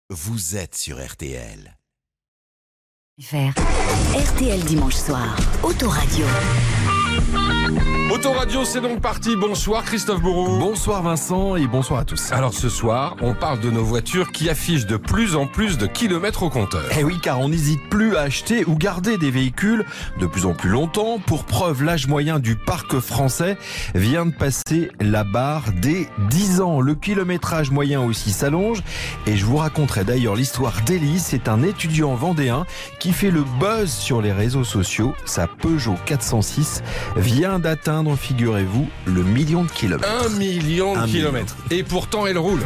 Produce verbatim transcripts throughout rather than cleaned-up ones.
Vous êtes sur R T L. R T L dimanche soir, Autoradio. Autoradio, c'est donc parti. Bonsoir Christophe Bourreau. Bonsoir Vincent et bonsoir à tous. Alors ce soir, on parle de nos voitures qui affichent de plus en plus de kilomètres au compteur. Eh oui, car on n'hésite plus à acheter ou garder des véhicules de plus en plus longtemps. Pour preuve, l'âge moyen du parc français vient de passer la barre des dix ans. Le kilométrage moyen aussi s'allonge. Et je vous raconterai d'ailleurs l'histoire d'Elie. C'est un étudiant vendéen qui fait le buzz sur les réseaux sociaux. Sa Peugeot quatre cent six vient d'atteindre, figurez-vous, le million de kilomètres. Un million de Un kilomètres. million. Et pourtant, elle roule.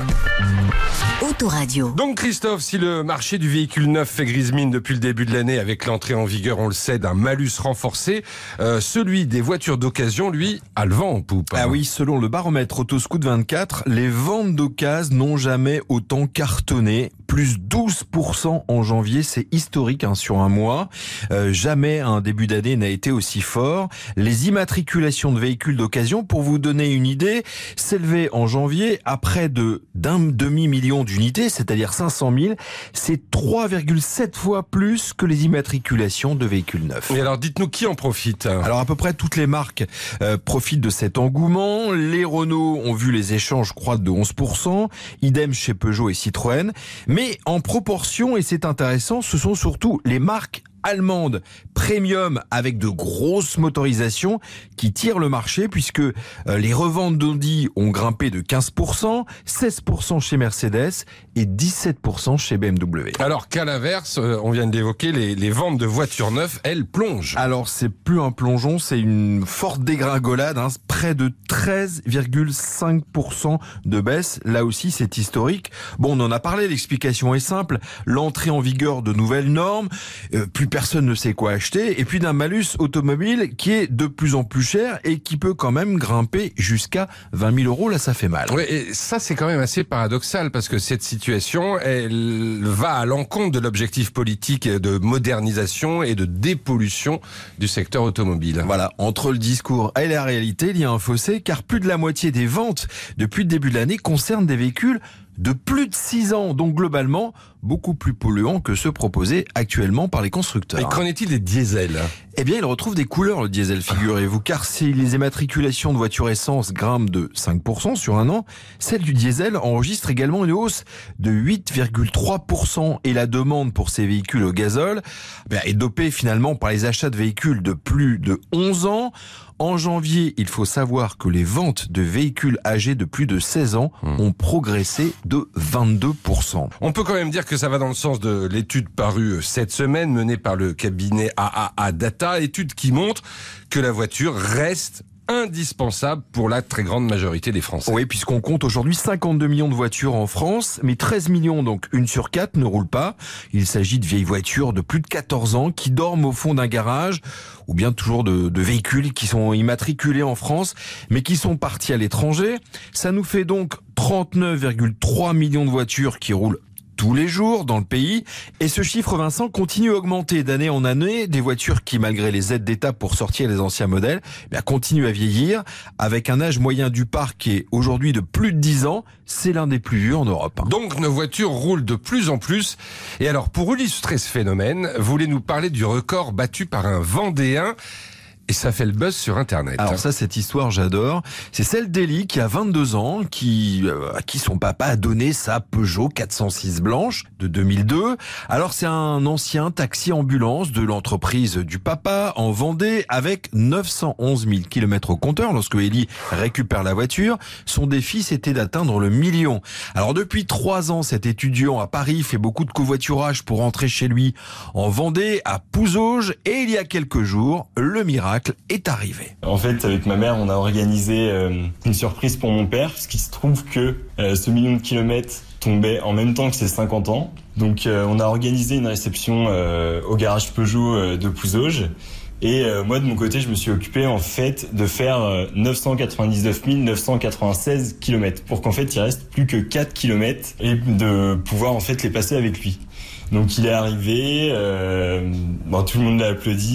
Autoradio. Donc Christophe, si le marché du véhicule neuf fait grise mine depuis le début de l'année avec l'entrée en vigueur, on le sait, d'un malus renforcé, euh, celui des voitures d'occasion, lui, a le vent en poupe. Ah oui, selon le baromètre Autoscout vingt-quatre, les ventes d'occasion n'ont jamais autant cartonné. Plus douze pour cent en janvier, c'est historique hein, sur un mois. Euh, jamais un début d'année n'a été aussi fort. Les immatriculations de véhicules d'occasion, pour vous donner une idée, s'élevaient en janvier à près de d'un demi-million d'unités, c'est-à-dire cinq cent mille. C'est trois virgule sept fois plus que les immatriculations de véhicules neufs. Et alors, dites-nous qui en profite. Alors à peu près toutes les marques euh, profitent de cet engouement. Les Renault ont vu les échanges croître de onze pour cent, idem chez Peugeot et Citroën. Mais en proportion, et c'est intéressant, ce sont surtout les marques allemande premium avec de grosses motorisations qui tirent le marché puisque euh, les reventes d'Audi ont grimpé de quinze pour cent, seize pour cent chez Mercedes et dix-sept pour cent chez B M W. Alors qu'à l'inverse, euh, on vient de l'évoquer, les, les ventes de voitures neuves, elles plongent. Alors c'est plus un plongeon, c'est une forte dégringolade, hein, près de treize virgule cinq pour cent de baisse. Là aussi c'est historique. Bon, on en a parlé, l'explication est simple, l'entrée en vigueur de nouvelles normes, euh, plus personne ne sait quoi acheter, et puis d'un malus automobile qui est de plus en plus cher et qui peut quand même grimper jusqu'à vingt mille euros. Là, ça fait mal. Oui, et ça, c'est quand même assez paradoxal parce que cette situation, elle va à l'encontre de l'objectif politique de modernisation et de dépollution du secteur automobile. Voilà, entre le discours et la réalité, il y a un fossé, car plus de la moitié des ventes depuis le début de l'année concernent des véhicules de plus de six ans, donc globalement beaucoup plus polluants que ceux proposés actuellement par les constructeurs. Et qu'en est-il des diesels ? Eh bien, il retrouve des couleurs, le diesel, figurez-vous, car si les immatriculations de voitures essence grimpent de cinq pour cent sur un an, celle du diesel enregistre également une hausse de huit virgule trois pour cent, et la demande pour ces véhicules au gazole ben, est dopée finalement par les achats de véhicules de plus de onze ans. En janvier, il faut savoir que les ventes de véhicules âgés de plus de seize ans ont progressé de vingt-deux pour cent. On peut quand même dire que ça va dans le sens de l'étude parue cette semaine, menée par le cabinet A A A Data, étude qui montre que la voiture reste indispensable pour la très grande majorité des Français. Oui, puisqu'on compte aujourd'hui cinquante-deux millions de voitures en France, mais treize millions, donc une sur quatre, ne roulent pas. Il s'agit de vieilles voitures de plus de quatorze ans qui dorment au fond d'un garage, ou bien toujours de, de véhicules qui sont immatriculés en France, mais qui sont partis à l'étranger. Ça nous fait donc trente-neuf virgule trois millions de voitures qui roulent tous les jours dans le pays. Et ce chiffre, Vincent, continue à augmenter d'année en année. Des voitures qui, malgré les aides d'État pour sortir les anciens modèles, eh bien, continuent à vieillir. Avec un âge moyen du parc qui est aujourd'hui de plus de dix ans, c'est l'un des plus vieux en Europe. Donc nos voitures roulent de plus en plus. Et alors, pour illustrer ce phénomène, voulez nous parler du record battu par un Vendéen. Et ça fait le buzz sur Internet. Alors ça, cette histoire, j'adore. C'est celle d'Elie qui a vingt-deux ans, qui euh, à qui son papa a donné sa Peugeot quatre cent six blanche de deux mille deux. Alors c'est un ancien taxi-ambulance de l'entreprise du papa en Vendée avec neuf cent onze mille kilomètres au compteur. Lorsque Elie récupère la voiture, son défi c'était d'atteindre le million. Alors depuis trois ans, cet étudiant à Paris fait beaucoup de covoiturage pour rentrer chez lui en Vendée, à Pouzauges, et il y a quelques jours, le miracle est arrivé. En fait, avec ma mère, on a organisé euh, une surprise pour mon père, parce qu'il se trouve que euh, ce million de kilomètres tombait en même temps que ses cinquante ans. Donc euh, on a organisé une réception euh, au garage Peugeot euh, de Pouzauges. Et euh, moi, de mon côté, je me suis occupé en fait de faire euh, neuf cent quatre-vingt-dix-neuf mille neuf cent quatre-vingt-seize kilomètres pour qu'en fait, il reste plus que quatre kilomètres et de pouvoir en fait les passer avec lui. Donc il est arrivé, euh, bon, tout le monde l'a applaudi.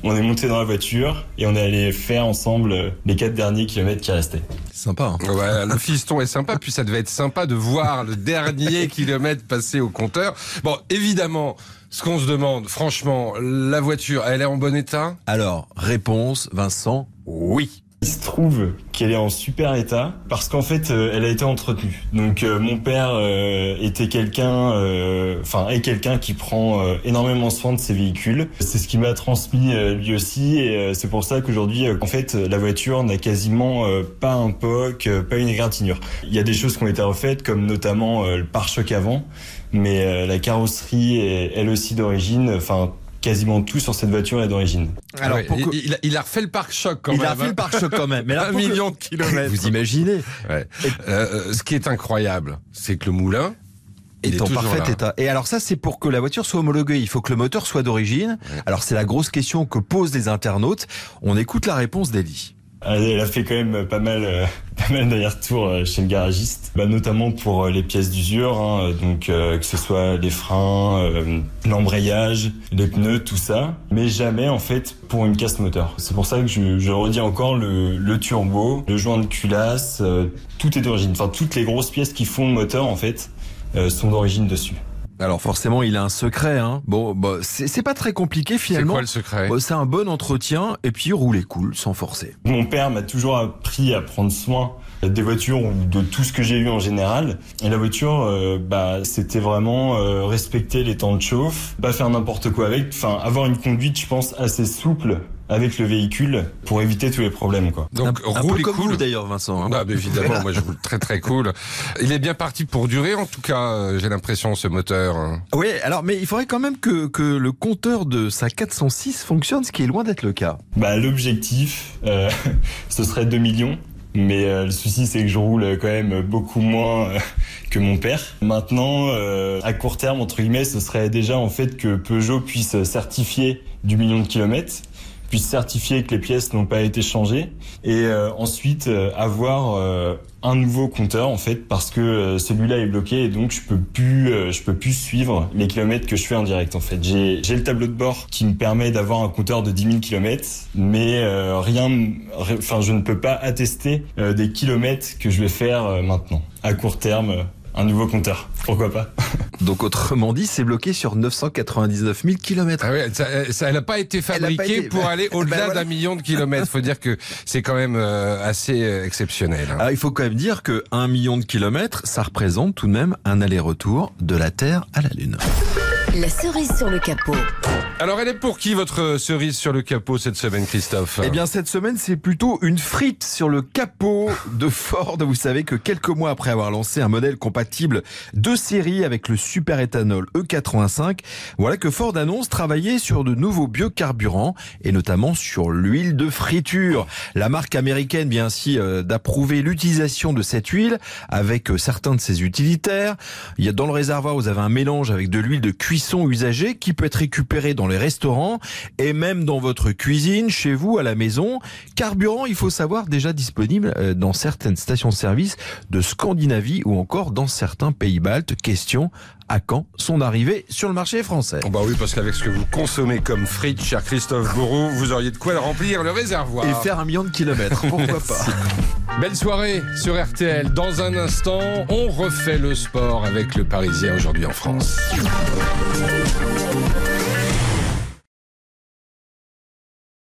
on est monté dans la voiture et on est allé faire ensemble les quatre derniers kilomètres qui restaient. Sympa. Hein. Ouais, le fiston est sympa, puis ça devait être sympa de voir le dernier kilomètre passer au compteur. Bon, évidemment, ce qu'on se demande, franchement, la voiture, elle est en bon état ? Alors, réponse, Vincent, oui. Il se trouve qu'elle est en super état parce qu'en fait, euh, elle a été entretenue. Donc, euh, mon père euh, était quelqu'un, enfin, euh, est quelqu'un qui prend euh, énormément soin de ses véhicules. C'est ce qui m'a transmis euh, lui aussi, et euh, c'est pour ça qu'aujourd'hui, euh, en fait, la voiture n'a quasiment euh, pas un P O C, euh, pas une égratignure. Il y a des choses qui ont été refaites, comme notamment euh, le pare-choc avant, mais euh, la carrosserie est elle aussi d'origine. Enfin. Quasiment tout sur cette voiture est d'origine. Alors, ouais, que... il, il a refait le pare-choc quand il même. Il a refait le pare-choc quand même. Mais là, un million que... de kilomètres. Vous imaginez. Ouais. Et... Euh, ce qui est incroyable, c'est que le moulin est, est en parfait là. état. Et alors ça, c'est pour que la voiture soit homologuée. Il faut que le moteur soit d'origine. Ouais. Alors c'est la grosse question que posent les internautes. On écoute la réponse d'Elie. Elle a fait quand même pas mal, euh, pas mal d'allers-retours chez le garagiste, bah, notamment pour les pièces d'usure, hein, donc euh, que ce soit les freins, euh, l'embrayage, les pneus, tout ça, mais jamais en fait pour une casse moteur. C'est pour ça que je, je redis encore le, le turbo, le joint de culasse, euh, tout est d'origine. Enfin, toutes les grosses pièces qui font le moteur en fait euh, sont d'origine dessus. Alors forcément, il a un secret. Hein. Bon, bah, c'est, c'est pas très compliqué finalement. C'est quoi le secret ? Bah, c'est un bon entretien et puis rouler cool, sans forcer. Mon père m'a toujours appris à prendre soin des voitures ou de tout ce que j'ai eu en général. Et la voiture, euh, bah, c'était vraiment euh, respecter les temps de chauffe, pas faire n'importe quoi avec. Enfin, avoir une conduite, je pense, assez souple avec le véhicule pour éviter tous les problèmes, quoi. Donc un, rouler un peu comme cool vous, d'ailleurs, Vincent. Hein. Ah, bah, évidemment, moi je roule très très cool. Il est bien parti pour durer, en tout cas. Euh, j'ai l'impression ce moteur. Hein. Oui, alors mais il faudrait quand même que que le compteur de sa quatre cent six fonctionne, ce qui est loin d'être le cas. Bah l'objectif, euh, ce serait deux millions. Mais euh, le souci, c'est que je roule quand même beaucoup moins euh, que mon père. Maintenant, euh, à court terme, entre guillemets, ce serait déjà en fait que Peugeot puisse certifier du million de kilomètres, puisse certifier que les pièces n'ont pas été changées, et euh, ensuite euh, avoir euh, un nouveau compteur en fait, parce que euh, celui-là est bloqué et donc je peux plus, euh, je peux plus suivre les kilomètres que je fais en direct en fait. J'ai, j'ai le tableau de bord qui me permet d'avoir un compteur de dix mille kilomètres, mais euh, rien, enfin je ne peux pas attester euh, des kilomètres que je vais faire euh, maintenant. À court terme, euh, un nouveau compteur, pourquoi pas. Donc autrement dit, c'est bloqué sur neuf cent quatre-vingt-dix-neuf mille kilomètres. Ah oui, ça, ça, elle n'a pas été fabriquée pas été... pour aller au-delà ben voilà. d'un million de kilomètres. Il faut dire que c'est quand même euh, assez euh, exceptionnel. Hein. Alors, il faut quand même dire que un million de kilomètres, ça représente tout de même un aller-retour de la Terre à la Lune. La cerise sur le capot. Alors, elle est pour qui votre cerise sur le capot cette semaine, Christophe ? Eh bien, cette semaine, c'est plutôt une frite sur le capot de Ford. Vous savez que quelques mois après avoir lancé un modèle compatible de série avec le super éthanol E quatre-vingt-cinq, voilà que Ford annonce travailler sur de nouveaux biocarburants et notamment sur l'huile de friture. La marque américaine vient ainsi euh, d'approuver l'utilisation de cette huile avec euh, certains de ses utilitaires. Il y a dans le réservoir, vous avez un mélange avec de l'huile de cuisson usagée qui peut être récupérée dans les restaurants et même dans votre cuisine, chez vous, à la maison. Carburant, il faut savoir, déjà disponible euh, dans certaines stations-service de Scandinavie ou encore dans certains pays baltes. Question, à quand son arrivée sur le marché français ? Oh bah oui, parce qu'avec ce que vous consommez comme frites, cher Christophe Bourreau, vous auriez de quoi remplir le réservoir. Et faire un million de kilomètres, pourquoi pas. Belle soirée sur R T L. Dans un instant, on refait le sport avec le Parisien aujourd'hui en France.